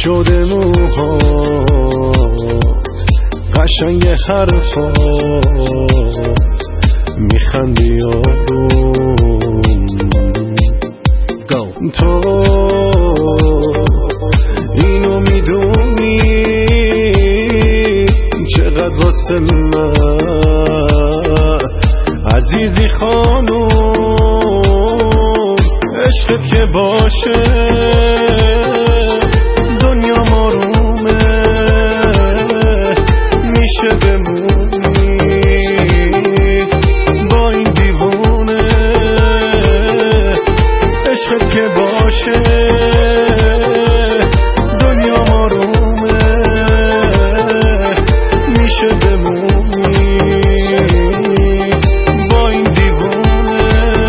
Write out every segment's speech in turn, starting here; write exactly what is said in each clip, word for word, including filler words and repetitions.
شده موها قشنگ حرفا میخندی آروم تو اینو میدونی چقدر واسه من عزیزی خانوم عشقت که باشه دنیا آرومه میشه بمونی با این دیوونه عشقت که باشه دنیا آرومه میشه بمونی با این دیوونه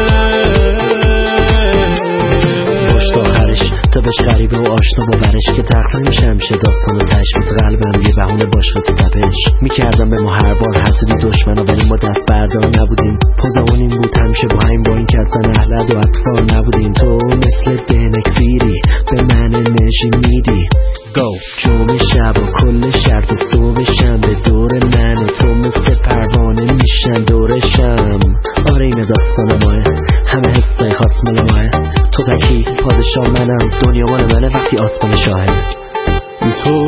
پشت آخرش تا بهش غریبه و آشنا باورش که تقدیر میشه همیشه داستان و تشخیص قلبم یه بهونه باش واسه تپش میکردم به ما هر بار حسودی دشمنا ولی ما دست بردار نبودیم پوزمون این بود همیشه با همین با این که اصلا اهلد و اطفال نبودیم تو مثل دنکسیری به من انرژی میدی گو جمعه شب و کل شرط صبح شنبه دور من و تو مثل پروانه میشن دورشم آره این داستان ماه همه حسای خاص مال ماه تو تکی پادشاه منم دنیا مال منه وقتی آسمان شاهه تو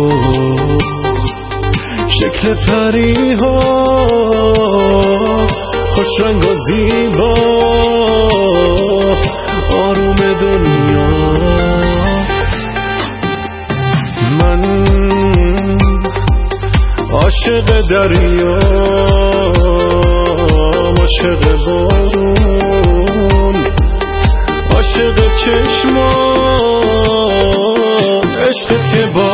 شکل پری ها خوش رنگ و زیبا آروم دنیا من عاشق دریا عاشق بارون عاشق چشمان عشقت که با